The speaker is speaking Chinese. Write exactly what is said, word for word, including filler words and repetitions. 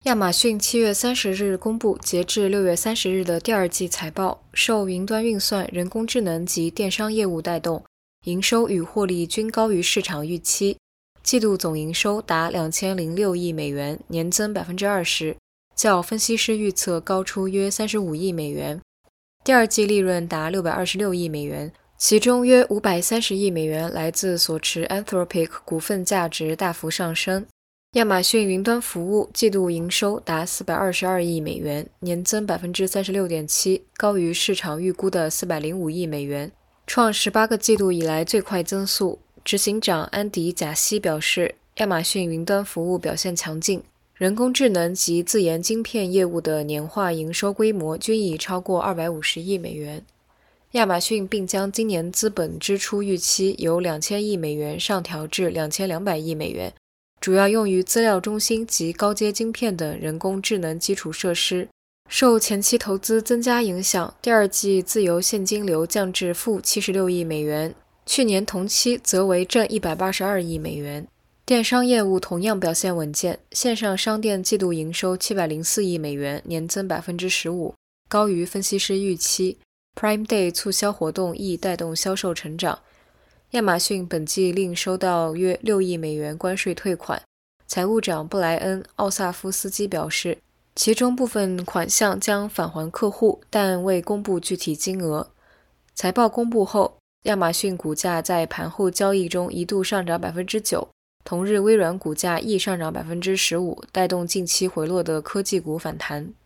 亚马逊七月三十日公布截至六月三十日的第二季财报，受云端运算、人工智能及电商业务带动，营收与获利均高于市场预期。季度总营收达两千零六亿美元，年增 百分之二十， 较分析师预测高出约三十五亿美元。第二季利润达六百二十六亿美元，其中约五百三十亿美元来自所持 Anthropic 股份价值大幅上升。亚马逊云端服务季度营收达四百二十二亿美元，年增 百分之三十六点七， 高于市场预估的四百零五亿美元，创十八个季度以来最快增速。执行长安迪·贾西表示，亚马逊云端服务表现强劲，人工智能及自研晶片业务的年化营收规模均已超过二百五十亿美元。亚马逊并将今年资本支出预期由两千亿美元上调至两千两百亿美元，主要用于资料中心及高阶晶片等人工智能基础设施。受前期投资增加影响，第二季自由现金流降至负七十六亿美元，去年同期则为正一百八十二亿美元。电商业务同样表现稳健，线上商店季度营收七百零四亿美元，年增 百分之十五， 高于分析师预期。Prime Day 促销活动亦带动销售成长。亚马逊本季另收到约六亿美元关税退款。财务长布莱恩·奥萨夫斯基表示，其中部分款项将返还客户，但未公布具体金额。财报公布后，亚马逊股价在盘后交易中一度上涨 百分之九， 同日微软股价亦上涨 百分之十五， 带动近期回落的科技股反弹。